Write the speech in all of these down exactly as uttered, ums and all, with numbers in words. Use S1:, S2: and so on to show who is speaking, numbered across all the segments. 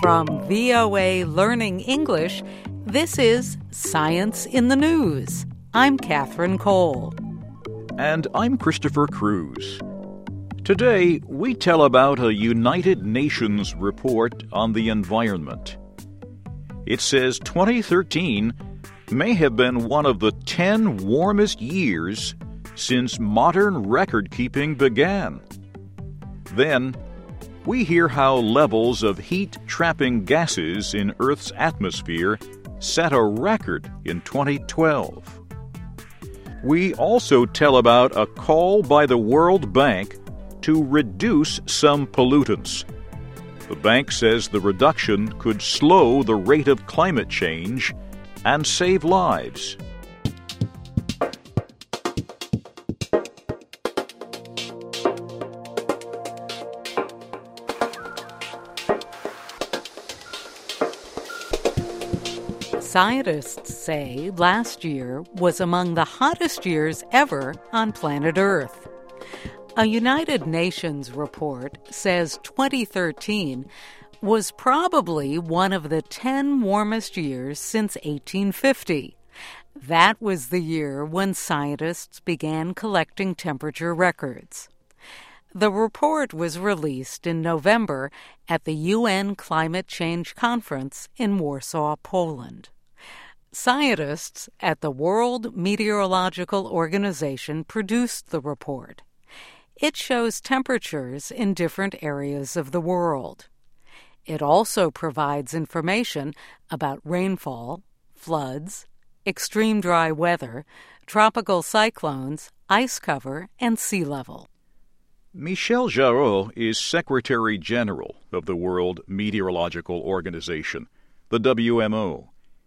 S1: From V O A Learning English, this is Science in the News. I'm Catherine Cole.
S2: And I'm Christopher Cruz. Today, we tell about a United Nations report on the environment. It says twenty thirteen may have been one of the ten warmest years since modern record-keeping began. Then, we hear how levels of heat-trapping gases in Earth's atmosphere set a record in twenty twelve. We also tell about a call by the World Bank to reduce some pollutants. The bank says the reduction could slow the rate of climate change and save lives.
S1: Scientists say last year was among the hottest years ever on planet Earth. A United Nations report says twenty thirteen was probably one of the ten warmest years since eighteen fifty. That was the year when scientists began collecting temperature records. The report was released in November at the U N Climate Change Conference in Warsaw, Poland. Scientists at the World Meteorological Organization produced the report. It shows temperatures in different areas of the world. It also provides information about rainfall, floods, extreme dry weather, tropical cyclones, ice cover, and sea level.
S2: Michel Jarraud is Secretary General of the World Meteorological Organization, the W M O.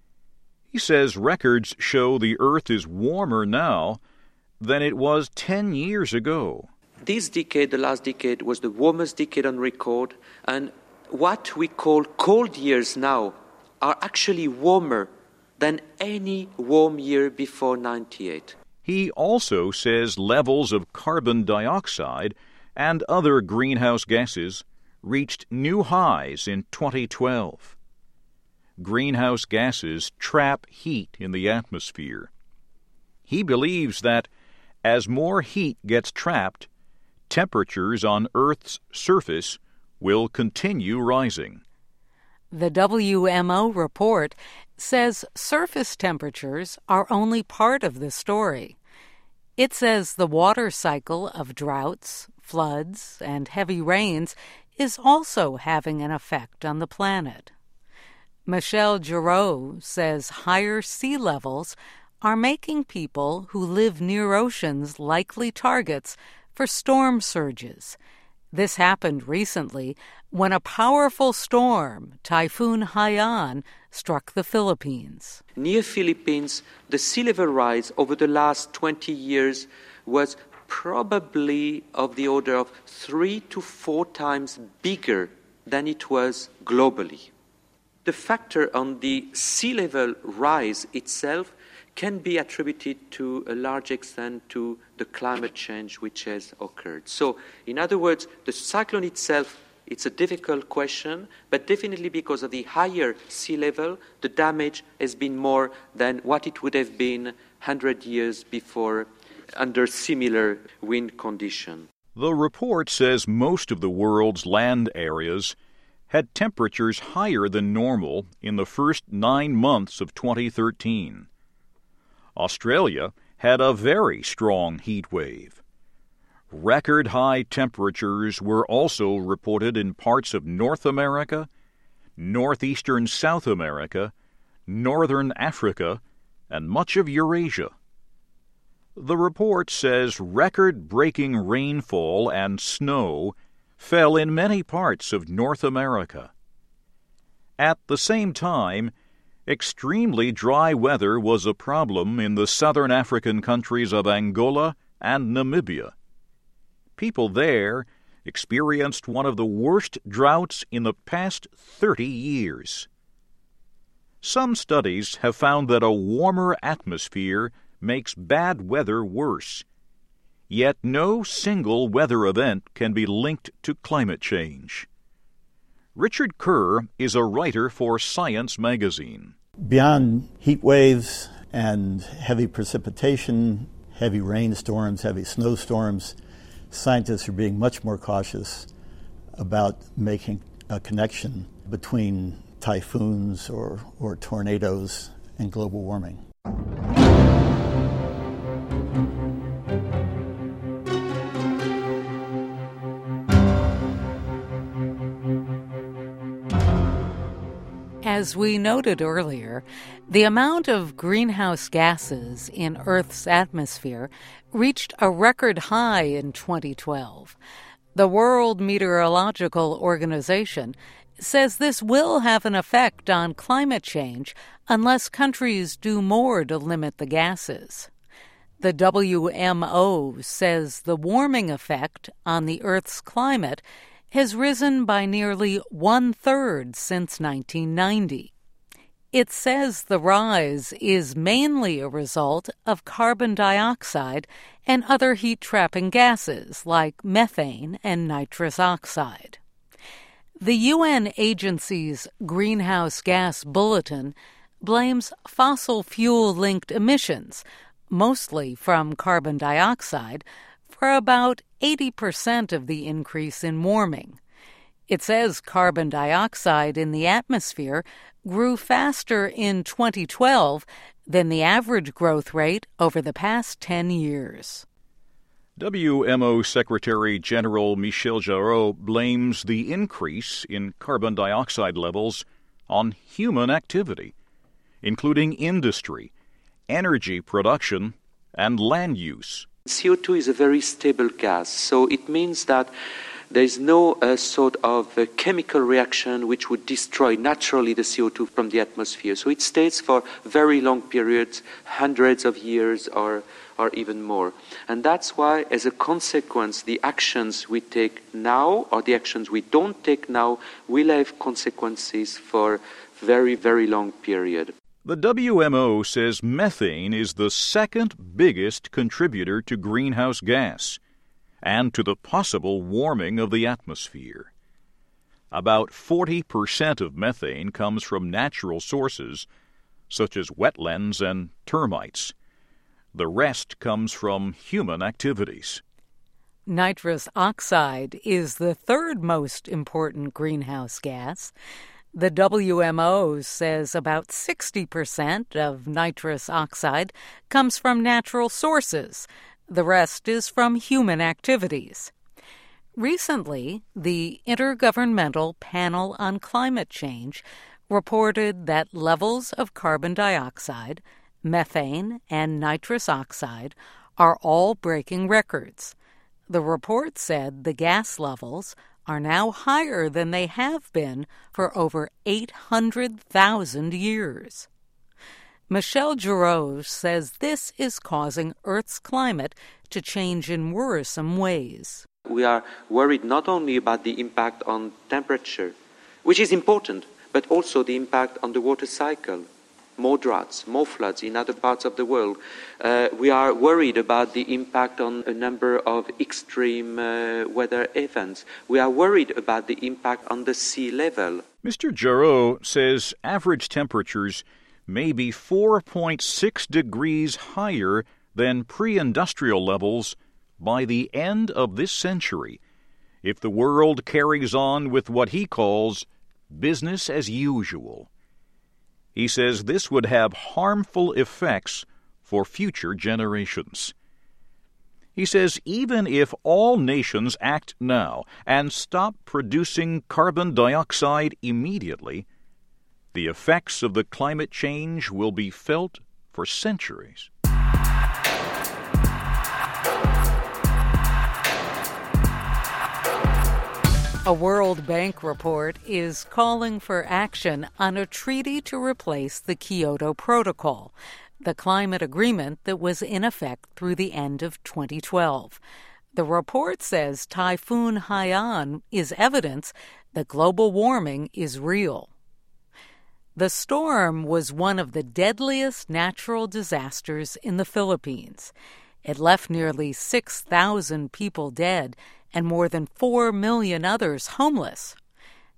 S2: He says records show the Earth is warmer now than it was ten years ago.
S3: This decade, the last decade, was the warmest decade on record, and what we call cold years now are actually warmer than any warm year before ninety-eight.
S2: He also says levels of carbon dioxide and other greenhouse gases reached new highs in twenty twelve. Greenhouse gases trap heat in the atmosphere. He believes that as more heat gets trapped, temperatures on Earth's surface will continue rising.
S1: The W M O report says surface temperatures are only part of the story. It says the water cycle of droughts, floods, and heavy rains is also having an effect on the planet. Michel Jarraud says higher sea levels are making people who live near oceans likely targets for storm surges. This happened recently when a powerful storm, Typhoon Haiyan, struck the Philippines.
S3: Near Philippines, the sea level rise over the last twenty years was probably of the order of three to four times bigger than it was globally. The factor on the sea level rise itself can be attributed to a large extent to the climate change which has occurred. So, in other words, the cyclone itself, it's a difficult question, but definitely because of the higher sea level, the damage has been more than what it would have been one hundred years before under similar wind conditions.
S2: The report says most of the world's land areas had temperatures higher than normal in the first nine months of twenty thirteen. Australia had a very strong heat wave. Record-high temperatures were also reported in parts of North America, northeastern South America, northern Africa, and much of Eurasia. The report says record-breaking rainfall and snow fell in many parts of North America. At the same time, extremely dry weather was a problem in the southern African countries of Angola and Namibia. People there experienced one of the worst droughts in the past thirty years. Some studies have found that a warmer atmosphere makes bad weather worse. Yet no single weather event can be linked to climate change. Richard Kerr is a writer for Science magazine.
S4: Beyond heat waves and heavy precipitation, heavy rainstorms, heavy snowstorms, scientists are being much more cautious about making a connection between typhoons or, or tornadoes and global warming.
S1: As we noted earlier, the amount of greenhouse gases in Earth's atmosphere reached a record high in twenty twelve. The World Meteorological Organization says this will have an effect on climate change unless countries do more to limit the gases. The W M O says the warming effect on the Earth's climate has risen by nearly one-third since nineteen ninety. It says the rise is mainly a result of carbon dioxide and other heat-trapping gases like methane and nitrous oxide. The U N agency's Greenhouse Gas Bulletin blames fossil fuel-linked emissions, mostly from carbon dioxide, for about eighty percent of the increase in warming. It says carbon dioxide in the atmosphere grew faster in twenty twelve than the average growth rate over the past ten years.
S2: W M O Secretary General Michel Jarraud blames the increase in carbon dioxide levels on human activity, including industry, energy production, and land use.
S3: C O two is a very stable gas, so it means that there is no uh, sort of uh, chemical reaction which would destroy naturally the C O two from the atmosphere. So it stays for very long periods, hundreds of years or, or even more. And that's why, as a consequence, the actions we take now or the actions we don't take now will have consequences for very, very long period.
S2: The W M O says methane is the second biggest contributor to greenhouse gas and to the possible warming of the atmosphere. About forty percent of methane comes from natural sources, such as wetlands and termites. The rest comes from human activities.
S1: Nitrous oxide is the third most important greenhouse gas. The W M O says about sixty percent of nitrous oxide comes from natural sources. The rest is from human activities. Recently, the Intergovernmental Panel on Climate Change reported that levels of carbon dioxide, methane, and nitrous oxide are all breaking records. The report said the gas levels are now higher than they have been for over eight hundred thousand years. Michel Jarraud says this is causing Earth's climate to change in worrisome ways.
S3: We are worried not only about the impact on temperature, which is important, but also the impact on the water cycle. More droughts, more floods in other parts of the world. Uh, we are worried about the impact on a number of extreme uh, weather events. We are worried about the impact on the sea level.
S2: Mister Jarraud says average temperatures may be four point six degrees higher than pre-industrial levels by the end of this century if the world carries on with what he calls business as usual. He says this would have harmful effects for future generations. He says even if all nations act now and stop producing carbon dioxide immediately, the effects of the climate change will be felt for centuries.
S1: A World Bank report is calling for action on a treaty to replace the Kyoto Protocol, the climate agreement that was in effect through the end of twenty twelve. The report says Typhoon Haiyan is evidence that global warming is real. The storm was one of the deadliest natural disasters in the Philippines. It left nearly six thousand people dead and more than four million others homeless.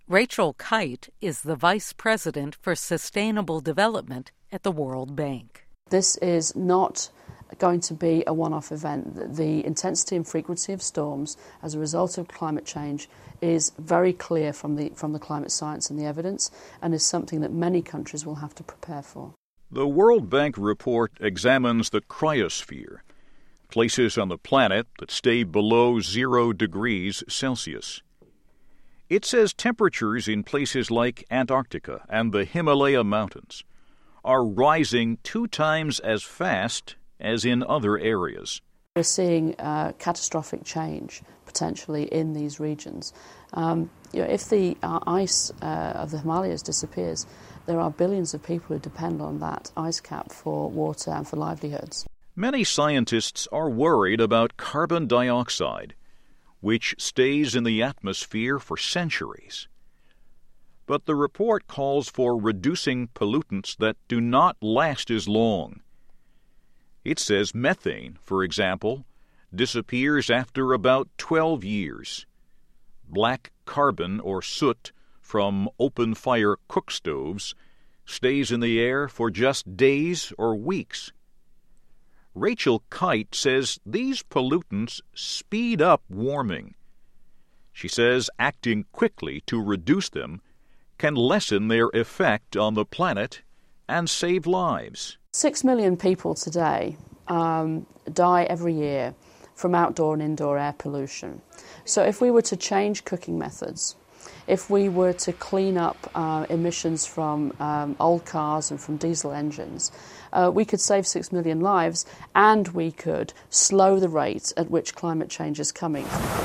S1: Rachel Kite is the Vice President for Sustainable Development at the World Bank.
S5: This is not going to be a one-off event. The intensity and frequency of storms as a result of climate change is very clear from the, from the climate science and the evidence, and is something that many countries will have to prepare for.
S2: The World Bank report examines the cryosphere, places on the planet that stay below zero degrees Celsius. It says temperatures in places like Antarctica and the Himalaya Mountains are rising two times as fast as in other areas.
S5: We're seeing uh, catastrophic change potentially in these regions. Um, you know, if the uh, ice uh, of the Himalayas disappears, there are billions of people who depend on that ice cap for water and for livelihoods.
S2: Many scientists are worried about carbon dioxide, which stays in the atmosphere for centuries. But the report calls for reducing pollutants that do not last as long. It says methane, for example, disappears after about twelve years. Black carbon or soot from open-fire cook stoves stays in the air for just days or weeks. Rachel Kite says these pollutants speed up warming. She says acting quickly to reduce them can lessen their effect on the planet and save lives.
S5: Six million people today um, die every year from outdoor and indoor air pollution. So if we were to change cooking methods, if we were to clean up uh, emissions from um, old cars and from diesel engines, uh, we could save six million lives, and we could slow the rate at which climate change is coming.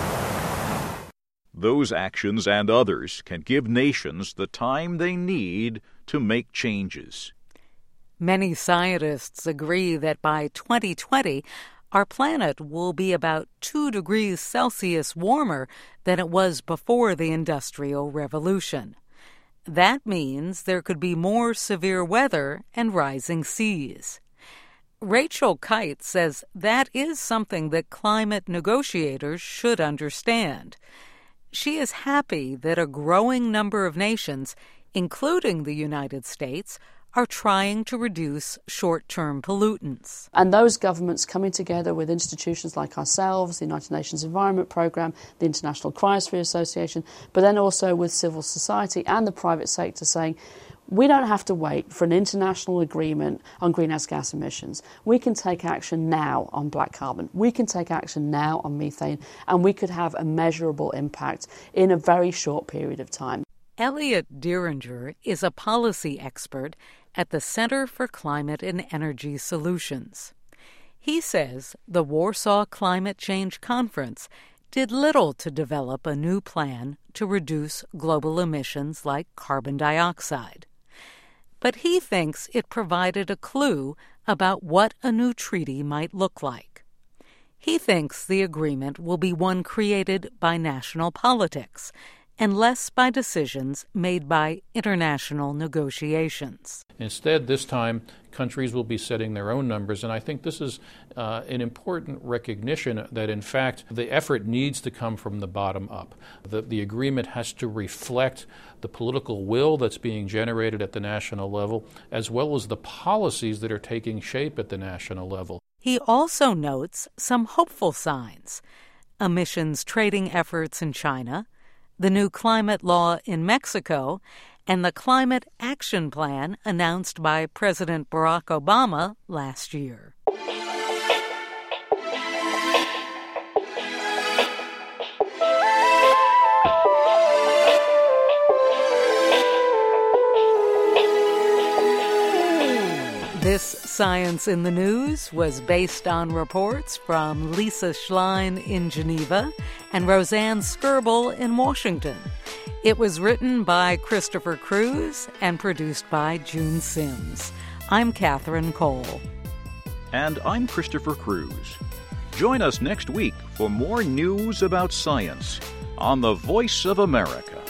S2: Those actions and others can give nations the time they need to make changes.
S1: Many scientists agree that by twenty twenty, our planet will be about two degrees Celsius warmer than it was before the Industrial Revolution. That means there could be more severe weather and rising seas. Rachel Kite says that is something that climate negotiators should understand. She is happy that a growing number of nations, including the United States, are trying to reduce short-term pollutants.
S5: And those governments coming together with institutions like ourselves, the United Nations Environment Programme, the International Cryosphere Association, but then also with civil society and the private sector saying, we don't have to wait for an international agreement on greenhouse gas emissions. We can take action now on black carbon. We can take action now on methane, and we could have a measurable impact in a very short period of time.
S1: Elliot Dieringer is a policy expert at the Center for Climate and Energy Solutions. He says the Warsaw Climate Change Conference did little to develop a new plan to reduce global emissions like carbon dioxide. But he thinks it provided a clue about what a new treaty might look like. He thinks the agreement will be one created by national politics and less by decisions made by international negotiations.
S6: Instead, this time, countries will be setting their own numbers, and I think this is uh, an important recognition that, in fact, the effort needs to come from the bottom up. The, the agreement has to reflect the political will that's being generated at the national level, as well as the policies that are taking shape at the national level.
S1: He also notes some hopeful signs: emissions trading efforts in China, the new climate law in Mexico, and the Climate Action Plan announced by President Barack Obama last year. This Science in the News was based on reports from Lisa Schlein in Geneva and Roseanne Skirble in Washington. It was written by Christopher Cruz and produced by June Sims. I'm Catherine Cole.
S2: And I'm Christopher Cruz. Join us next week for more news about science on the Voice of America.